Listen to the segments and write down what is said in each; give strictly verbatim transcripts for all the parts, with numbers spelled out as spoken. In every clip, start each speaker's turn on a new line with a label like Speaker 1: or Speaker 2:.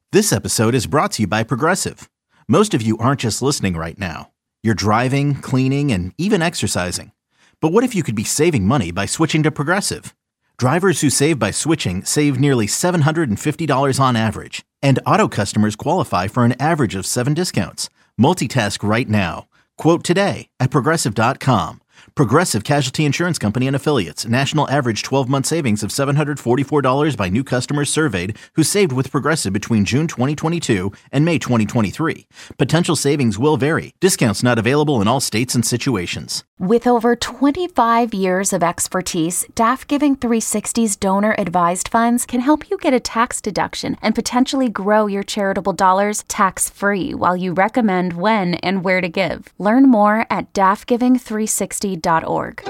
Speaker 1: This episode is brought to you by Progressive. Most of you aren't just listening right now. You're driving, cleaning, and even exercising. But what if you could be saving money by switching to Progressive? Drivers who save by switching save nearly seven hundred fifty dollars on average. And auto customers qualify for an average of seven discounts. Multitask right now. Quote today at Progressive dot com. Progressive Casualty Insurance Company and Affiliates. National average twelve-month savings of seven hundred forty-four dollars by new customers surveyed who saved with Progressive between June twenty twenty-two and May twenty twenty-three. Potential savings will vary. Discounts not available in all states and situations.
Speaker 2: With over twenty-five years of expertise, Daft Giving three sixty's donor-advised funds can help you get a tax deduction and potentially grow your charitable dollars tax-free while you recommend when and where to give. Learn more at daft giving three sixty dot org.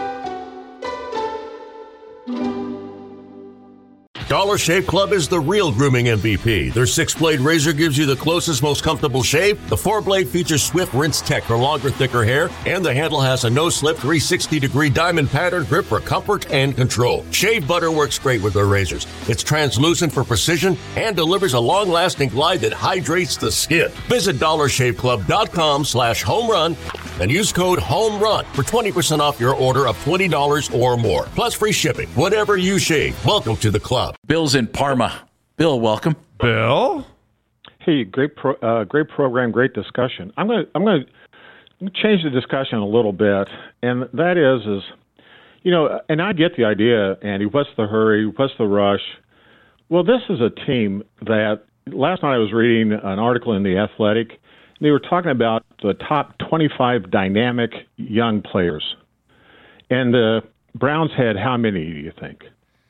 Speaker 3: Dollar Shave Club is the real grooming M V P. Their six-blade razor gives you the closest, most comfortable shave. The four-blade features Swift Rinse Tech for longer, thicker hair. And the handle has a no-slip three hundred sixty degree diamond pattern grip for comfort and control. Shave butter works great with their razors. It's translucent for precision and delivers a long-lasting glide that hydrates the skin. Visit dollar shave club dot com slash home run and use code HOMERUN for twenty percent off your order of twenty dollars or more. Plus free shipping. Whatever you shave, welcome to the club.
Speaker 4: Bill's in Parma. Bill, welcome.
Speaker 5: Bill?
Speaker 6: Hey, great, pro, uh, great program, great discussion. I'm going to, I'm going to change the discussion a little bit, and that is, is, you know, and I get the idea, Andy. What's the hurry? What's the rush? Well, this is a team that last night I was reading an article in The Athletic, and they were talking about the top twenty-five dynamic young players, and the Browns had how many? Do you think?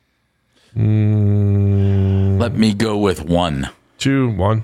Speaker 4: Mm, Let me go with one.
Speaker 5: Two, one.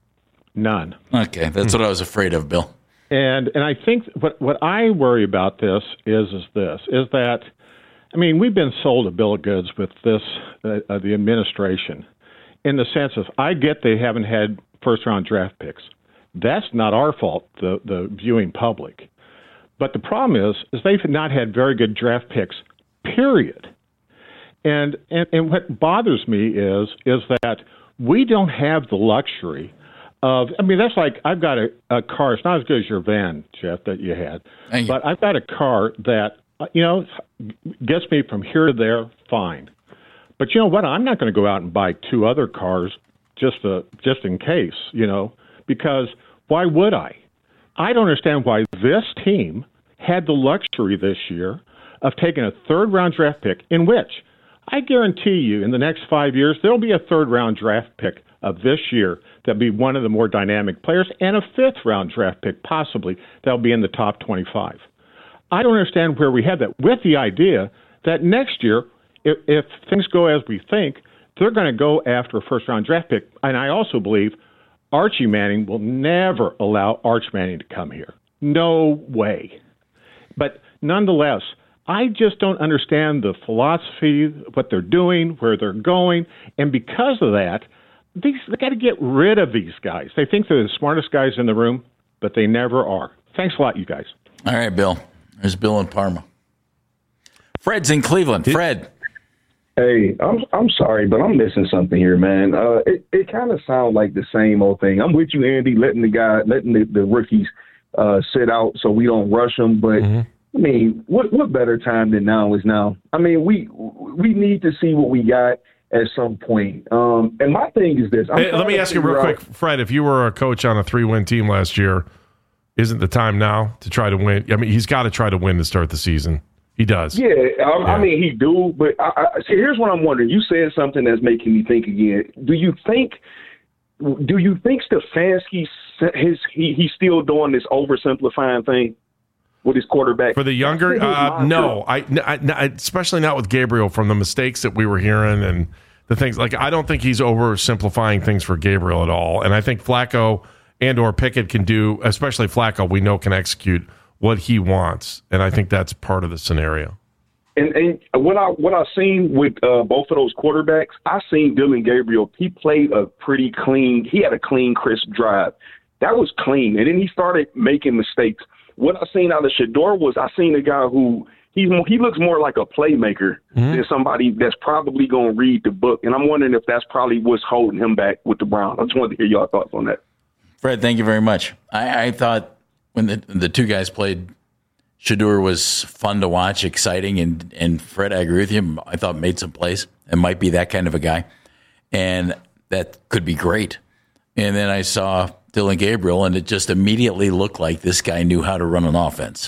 Speaker 6: None.
Speaker 4: Okay, that's what I was afraid of, Bill.
Speaker 6: And and I think what what I worry about this is is this is that, I mean, we've been sold a bill of goods with this uh, uh, the administration, in the sense of, I get they haven't had first round draft picks. That's not our fault, the the viewing public. But the problem is is they've not had very good draft picks, period. And, and and what bothers me is is that we don't have the luxury of, I mean, that's like, I've got a, a car. It's not as good as your van, Jeff, that you had.
Speaker 4: You.
Speaker 6: But I've got a car that, you know, gets me from here to there, fine. But you know what? I'm not going to go out and buy two other cars just to, just in case, you know, because why would I? I don't understand why this team had the luxury this year of taking a third-round draft pick, in which I guarantee you in the next five years, there'll be a third-round draft pick of this year that'll be one of the more dynamic players, and a fifth-round draft pick possibly that'll be in the top twenty-five. I don't understand where we had that, with the idea that next year, if, if things go as we think, they're going to go after a first-round draft pick. And I also believe Archie Manning will never allow Arch Manning to come here. No way. But nonetheless, I just don't understand the philosophy, what they're doing, where they're going, and because of that, these, they got to get rid of these guys. They think they're the smartest guys in the room, but they never are. Thanks a lot, you guys.
Speaker 4: All right, Bill. There's Bill in Parma. Fred's in Cleveland. Fred.
Speaker 7: Hey, I'm I'm sorry, but I'm missing something here, man. Uh, it it kind of sounds like the same old thing. I'm with you, Andy, letting the guy, letting the, the rookies uh, sit out so we don't rush them, but. Mm-hmm. I mean, what what better time than now is now? I mean, we we need to see what we got at some point. Um, and my thing is this.
Speaker 5: Hey, let me ask you real quick, Fred, if you were a coach on a three-win team last year, isn't the time now to try to win? I mean, he's got to try to win to start the season. He does.
Speaker 7: Yeah, I,
Speaker 5: yeah.
Speaker 7: I mean, he do. But I, I, see, here's what I'm wondering. You said something that's making me think again. Do you think do you think Stefanski, his, he, he's still doing this oversimplifying thing with his quarterback?
Speaker 5: For the younger, uh, no, I, I, especially not with Gabriel, from the mistakes that we were hearing and the things. Like, I don't think he's oversimplifying things for Gabriel at all. And I think Flacco and or Pickett can do, especially Flacco, we know can execute what he wants. And I think that's part of the scenario.
Speaker 7: And, and what I what I've seen with uh, both of those quarterbacks, I've seen Dylan Gabriel. He played a pretty clean. He had a clean, crisp drive. That was clean. And then he started making mistakes. What I seen out of Shedeur was I seen a guy who he's more, he looks more like a playmaker mm-hmm. than somebody that's probably going to read the book. And I'm wondering if that's probably what's holding him back with the Browns. I just wanted to hear your thoughts on that.
Speaker 4: Fred, thank you very much. I, I thought when the the two guys played, Shedeur was fun to watch, exciting, and, and Fred, I agree with you. I thought made some plays and might be that kind of a guy. And that could be great. And then I saw Dillon Gabriel, and it just immediately looked like this guy knew how to run an offense.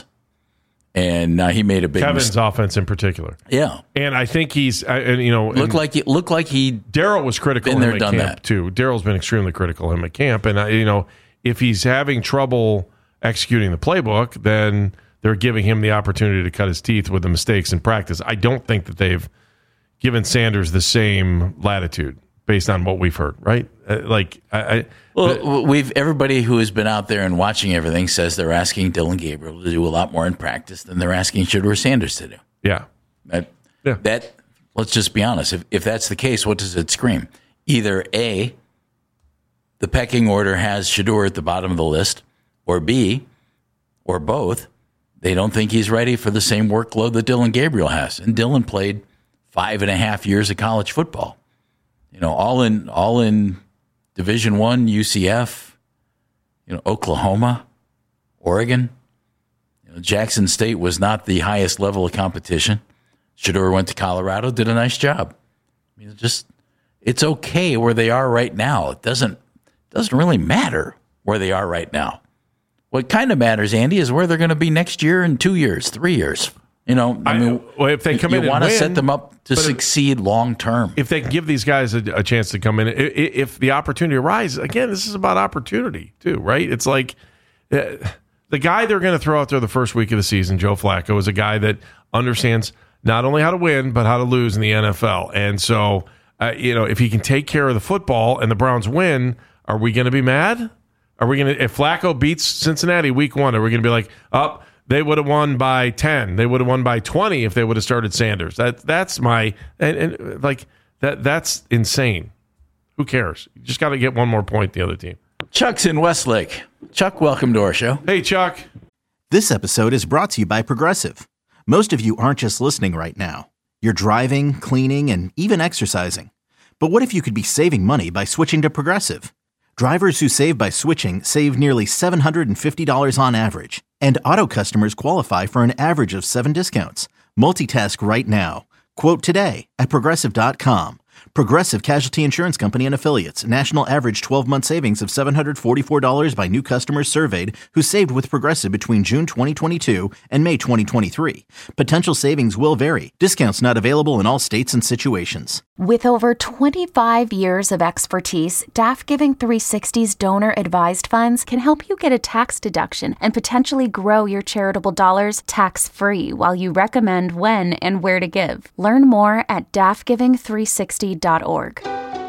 Speaker 4: And now he made a big
Speaker 5: Kevin's
Speaker 4: mistake.
Speaker 5: offense in particular.
Speaker 4: Yeah.
Speaker 5: And I think he's, uh, and you know,
Speaker 4: looked like he, looked like he.
Speaker 5: Darryl was critical
Speaker 4: been
Speaker 5: of
Speaker 4: there,
Speaker 5: him at
Speaker 4: done
Speaker 5: camp
Speaker 4: that.
Speaker 5: too. Darryl's been extremely critical of him at camp, and uh, you know, if he's having trouble executing the playbook, then they're giving him the opportunity to cut his teeth with the mistakes in practice. I don't think that they've given Sanders the same latitude based on what we've heard, right? Uh, like, I, I
Speaker 4: well, we've everybody who has been out there and watching everything says they're asking Dillon Gabriel to do a lot more in practice than they're asking Shedeur Sanders to do.
Speaker 5: Yeah,
Speaker 4: that,
Speaker 5: yeah.
Speaker 4: that. Let's just be honest. If if that's the case, what does it scream? Either A, the pecking order has Shedeur at the bottom of the list, or B, or both, they don't think he's ready for the same workload that Dillon Gabriel has. And Dillon played five and a half years of college football. You know, all in all in Division One, U C F, you know, Oklahoma, Oregon. You know, Jackson State was not the highest level of competition. Shedeur went to Colorado, did a nice job. I mean, it just it's okay where they are right now. It doesn't doesn't really matter where they are right now. What kind of matters, Andy, is where they're going to be next year and two years, three years. You know, I mean,
Speaker 5: I, well, if they come
Speaker 4: you
Speaker 5: in,
Speaker 4: you want to
Speaker 5: win,
Speaker 4: set them up to succeed long term.
Speaker 5: If they can give these guys a, a chance to come in, if, if the opportunity arises, again, this is about opportunity too, right? It's like uh, the guy they're going to throw out there the first week of the season, Joe Flacco, is a guy that understands not only how to win but how to lose in the N F L. And so, uh, you know, if he can take care of the football and the Browns win, are we going to be mad? Are we going to, if Flacco beats Cincinnati week one, are we going to be like, up? Oh, they would have won by ten. They would have won by twenty if they would have started Sanders. That that's my and, and like that that's insane. Who cares? You just got to get one more point. The other team.
Speaker 4: Chuck's in Westlake. Chuck, welcome to our show.
Speaker 5: Hey, Chuck.
Speaker 1: This episode is brought to you by Progressive. Most of you aren't just listening right now. You're driving, cleaning, and even exercising. But what if you could be saving money by switching to Progressive? Drivers who save by switching save nearly seven hundred fifty dollars on average. And auto customers qualify for an average of seven discounts. Multitask right now. Quote today at Progressive dot com. Progressive Casualty Insurance Company and Affiliates. National average twelve-month savings of seven hundred forty-four dollars by new customers surveyed who saved with Progressive between June twenty twenty-two and May twenty twenty-three. Potential savings will vary. Discounts not available in all states and situations.
Speaker 2: With over twenty-five years of expertise, D A F Giving three sixty's donor-advised funds can help you get a tax deduction and potentially grow your charitable dollars tax-free while you recommend when and where to give. Learn more at D A F giving three sixty dot org.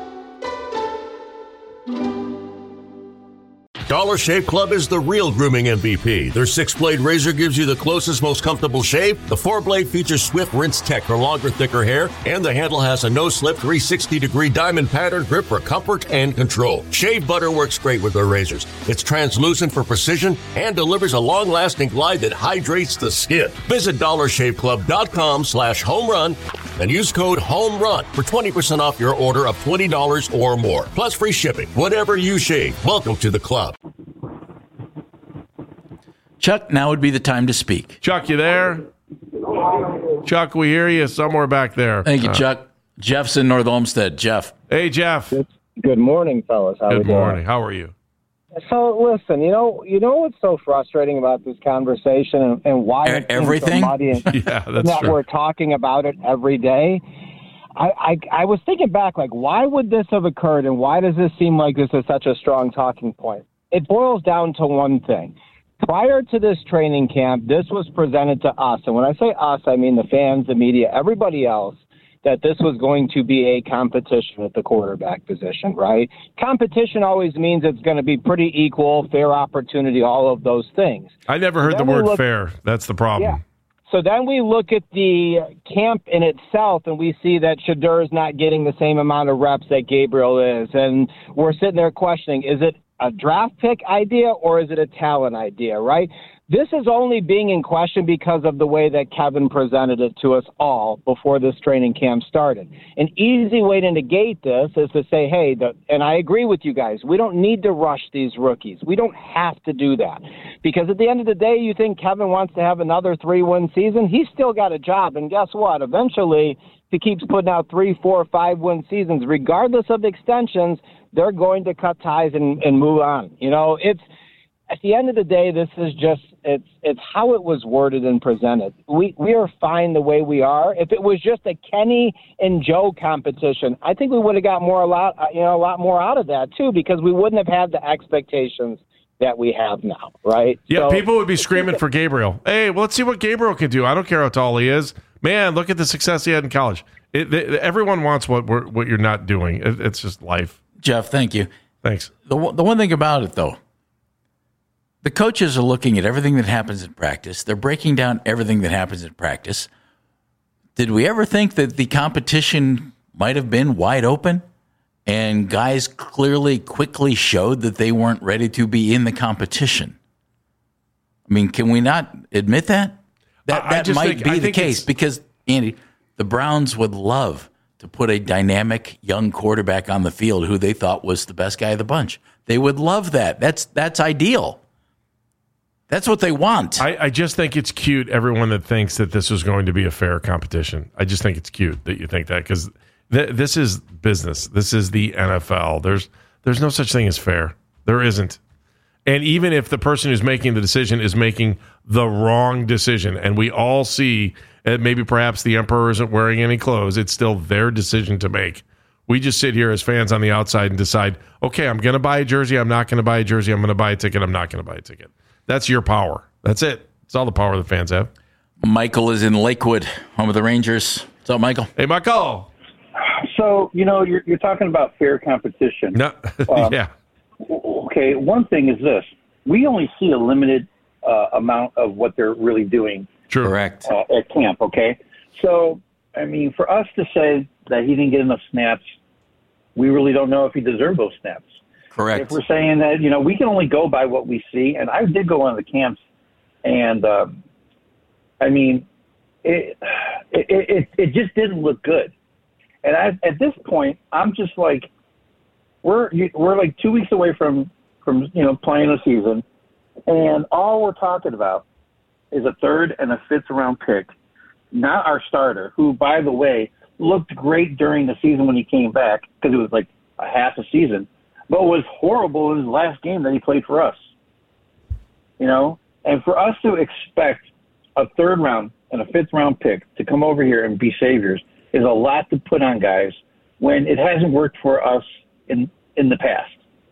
Speaker 3: Dollar Shave Club is the real grooming M V P. Their six-blade razor gives you the closest, most comfortable shave. The four-blade features Swift Rinse Tech for longer, thicker hair. And the handle has a no-slip three sixty degree diamond pattern grip for comfort and control. Shave butter works great with their razors. It's translucent for precision and delivers a long-lasting glide that hydrates the skin. Visit dollar shave club dot com slash home run and use code HOMERUN for twenty percent off your order of twenty dollars or more. Plus free shipping. Whatever you shave, welcome to the club.
Speaker 4: Chuck, now would be the time to speak.
Speaker 5: Chuck, you there? Chuck, we hear you somewhere back there.
Speaker 4: Thank you,
Speaker 5: uh,
Speaker 4: Chuck. Jeff's in North Olmsted. Jeff.
Speaker 5: Hey, Jeff.
Speaker 8: Good morning, fellas. How
Speaker 5: Good
Speaker 8: we doing?
Speaker 5: morning. How are you?
Speaker 8: So, listen, you know, you know what's so frustrating about this conversation and, and why
Speaker 4: E- everything?
Speaker 5: Yeah, that's
Speaker 8: that
Speaker 5: true.
Speaker 8: we're talking about it every day. I, I I was thinking back, like, why would this have occurred, and why does this seem like this is such a strong talking point? It boils down to one thing. Prior to this training camp, this was presented to us, and when I say us, I mean the fans, the media, everybody else, that this was going to be a competition at the quarterback position, right? Competition always means it's going to be pretty equal, fair opportunity, all of those things.
Speaker 5: I never heard
Speaker 8: Then
Speaker 5: the
Speaker 8: we
Speaker 5: word
Speaker 8: look-
Speaker 5: fair. That's the problem.
Speaker 8: Yeah. So then we look at the camp in itself, and we see that Shedeur is not getting the same amount of reps that Gabriel is. And we're sitting there questioning, is it a draft pick idea or is it a talent idea, right? This is only being in question because of the way that Kevin presented it to us all before this training camp started. An easy way to negate this is to say, hey, the, and I agree with you guys, we don't need to rush these rookies. We don't have to do that. Because at the end of the day, you think Kevin wants to have another three-win season? He's still got a job. And guess what? Eventually, if he keeps putting out three, four, five-win seasons, regardless of extensions, they're going to cut ties and, and move on. You know, it's at the end of the day, this is just it's it's how it was worded and presented. We we are fine the way we are. If it was just a Kenny and Joe competition, I think we would have got more a lot you know a lot more out of that too, because we wouldn't have had the expectations that we have now, right?
Speaker 5: Yeah,
Speaker 8: so,
Speaker 5: people would be screaming for Gabriel. Hey, well, let's see what Gabriel can do. I don't care how tall he is. Man, look at the success he had in college. It, it, everyone wants what we're, what you're not doing. It, it's just life.
Speaker 4: Jeff, thank you.
Speaker 5: Thanks.
Speaker 4: The the one thing about it though. The coaches are looking at everything that happens in practice. They're breaking down everything that happens in practice. Did we ever think that the competition might have been wide open and guys clearly, quickly showed that they weren't ready to be in the competition? I mean, can we not admit that? That,
Speaker 5: I,
Speaker 4: that
Speaker 5: I just
Speaker 4: might
Speaker 5: think,
Speaker 4: be
Speaker 5: I
Speaker 4: the case because, Andy, the Browns would love to put a dynamic young quarterback on the field who they thought was the best guy of the bunch. They would love that. That's that's ideal. That's what they want.
Speaker 5: I, I just think it's cute, everyone that thinks that this is going to be a fair competition. I just think it's cute that you think that because th- this is business. This is the N F L. There's there's no such thing as fair. There isn't. And even if the person who's making the decision is making the wrong decision, and we all see that maybe perhaps the emperor isn't wearing any clothes, it's still their decision to make. We just sit here as fans on the outside and decide, okay, I'm going to buy a jersey. I'm not going to buy a jersey. I'm going to buy a ticket. I'm not going to buy a ticket. That's your power. That's it. It's all the power the fans have.
Speaker 4: Michael is in Lakewood, home of the Rangers. What's up, Michael?
Speaker 5: Hey, Michael.
Speaker 9: So, you know, you're, you're talking about fair competition.
Speaker 5: No,
Speaker 9: um,
Speaker 5: yeah.
Speaker 9: Okay, one thing is this. We only see a limited uh, amount of what they're really doing.
Speaker 5: True.
Speaker 4: Correct.
Speaker 9: Uh, at camp, okay? So, I mean, for us to say that he didn't get enough snaps, we really don't know if he deserved those snaps.
Speaker 4: Correct.
Speaker 9: If we're saying that, you know, we can only go by what we see, and I did go on the camps, and, uh, I mean, it, it, it, it just didn't look good. And I, at this point, I'm just like, we're we're like two weeks away from, from you know, playing the season, and all we're talking about is a third and a fifth round pick, not our starter, who, by the way, looked great during the season when he came back because it was like a half a season, but was horrible in his last game that he played for us. You know, and for us to expect a third round and a fifth round pick to come over here and be saviors is a lot to put on guys when it hasn't worked for us in in the past.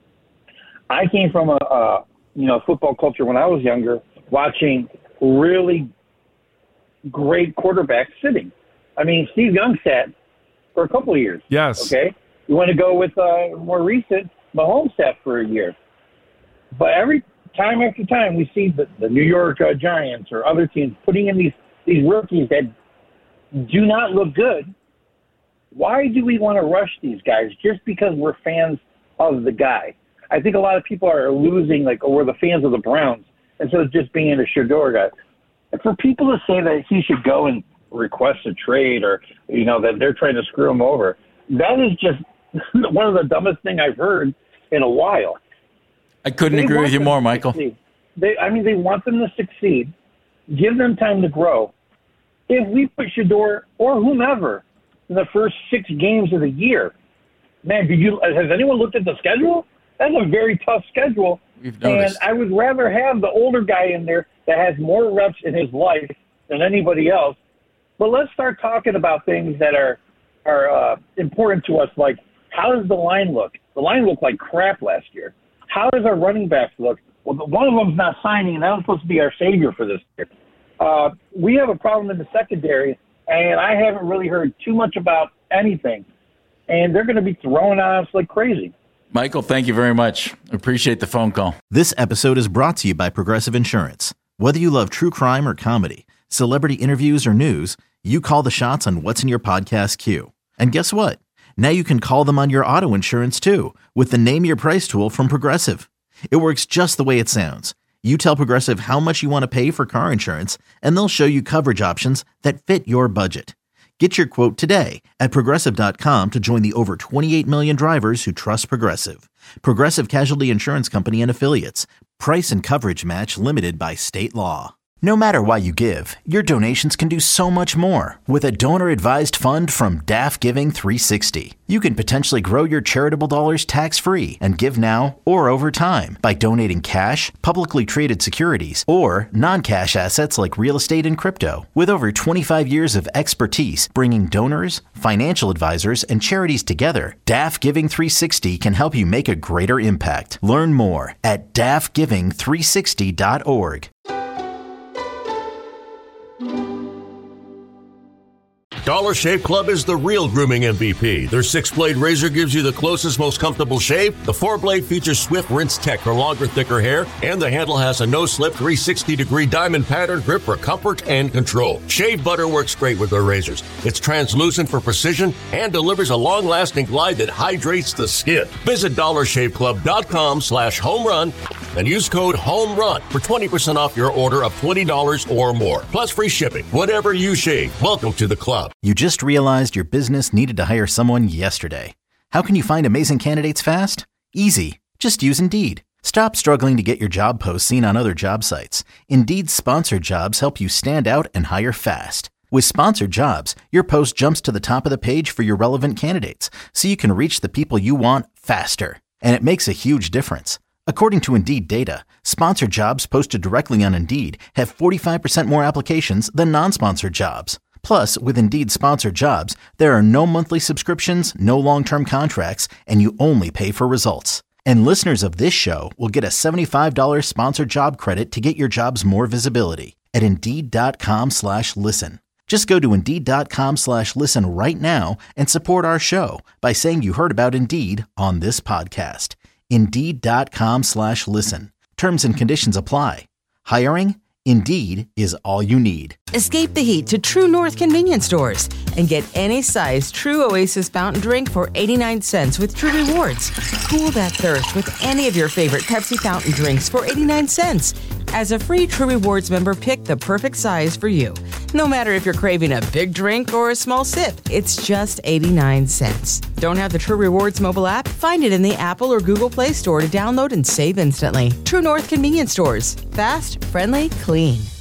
Speaker 9: I came from a, a you know football culture when I was younger, watching really great quarterbacks sitting. I mean, Steve Young sat for a couple of years.
Speaker 5: Yes.
Speaker 9: Okay. You want to go with uh, more recent, Mahomes sat for a year. But every time after time, we see the, the New York uh, Giants or other teams putting in these, these rookies that do not look good. Why do we want to rush these guys just because we're fans of the guy? I think a lot of people are losing, like, oh, we're the fans of the Browns instead of just being a Shedeur guy. And for people to say that he should go and request a trade or, you know, that they're trying to screw him over, that is just one of the dumbest things I've heard in a while.
Speaker 4: I couldn't
Speaker 9: They
Speaker 4: agree
Speaker 9: want
Speaker 4: with you
Speaker 9: them
Speaker 4: more,
Speaker 9: to
Speaker 4: Michael.
Speaker 9: succeed. They, I mean, they want them to succeed. Give them time to grow. If we put Shedeur or whomever in the first six games of the year, man, did you has anyone looked at the schedule? That's a very tough schedule.
Speaker 4: We've
Speaker 9: And
Speaker 4: noticed.
Speaker 9: I would rather have the older guy in there that has more reps in his life than anybody else. But let's start talking about things that are are uh, important to us, like how does the line look? The line looked like crap last year. How does our running backs look? Well, one of them's not signing, and that was supposed to be our savior for this year. Uh, we have a problem in the secondary, and I haven't really heard too much about anything. And they're going to be throwing at us like crazy.
Speaker 4: Michael, thank you very much. Appreciate the phone call.
Speaker 1: This episode is brought to you by Progressive Insurance. Whether you love true crime or comedy, celebrity interviews or news, you call the shots on what's in your podcast queue. And guess what? Now you can call them on your auto insurance too with the Name Your Price tool from Progressive. It works just the way it sounds. You tell Progressive how much you want to pay for car insurance, and they'll show you coverage options that fit your budget. Get your quote today at Progressive dot com to join the over twenty-eight million drivers who trust Progressive. Progressive Casualty Insurance Company and Affiliates. Price and coverage match limited by state law. No matter why you give, your donations can do so much more. With a donor-advised fund from D A F Giving three sixty, you can potentially grow your charitable dollars tax-free and give now or over time by donating cash, publicly traded securities, or non-cash assets like real estate and crypto. With over twenty-five years of expertise bringing donors, financial advisors, and charities together, D A F Giving three sixty can help you make a greater impact. Learn more at D A F giving three sixty dot org.
Speaker 3: Dollar Shave Club is the real grooming M V P. Their six-blade razor gives you the closest, most comfortable shave. The four-blade features swift rinse tech for longer, thicker hair, and the handle has a no-slip three sixty degree diamond pattern grip for comfort and control. Shave butter works great with their razors. It's translucent for precision and delivers a long-lasting glide that hydrates the skin. Visit dollar shave club dot com slash home run and use code HOMERUN for twenty percent off your order of twenty dollars or more, plus free shipping. Whatever you shave, welcome to the club.
Speaker 1: You just realized your business needed to hire someone yesterday. How can you find amazing candidates fast? Easy. Just use Indeed. Stop struggling to get your job posts seen on other job sites. Indeed's sponsored jobs help you stand out and hire fast. With sponsored jobs, your post jumps to the top of the page for your relevant candidates, so you can reach the people you want faster. And it makes a huge difference. According to Indeed data, sponsored jobs posted directly on Indeed have forty-five percent more applications than non-sponsored jobs. Plus, with Indeed sponsored jobs, there are no monthly subscriptions, no long-term contracts, and you only pay for results. And listeners of this show will get a seventy-five dollars sponsored job credit to get your jobs more visibility at Indeed.com slash listen. Just go to Indeed.com slash listen right now and support our show by saying you heard about Indeed on this podcast. Indeed.com slash listen. Terms and conditions apply. Hiring? Indeed is all you need.
Speaker 10: Escape the heat to True North convenience stores and get any size True Oasis fountain drink for eighty-nine cents with True Rewards. Cool that thirst with any of your favorite Pepsi fountain drinks for eighty-nine cents. As a free True Rewards member, pick the perfect size for you. No matter if you're craving a big drink or a small sip, it's just eighty-nine cents. Don't have the True Rewards mobile app? Find it in the Apple or Google Play Store to download and save instantly. True North convenience stores. Fast, friendly, clean.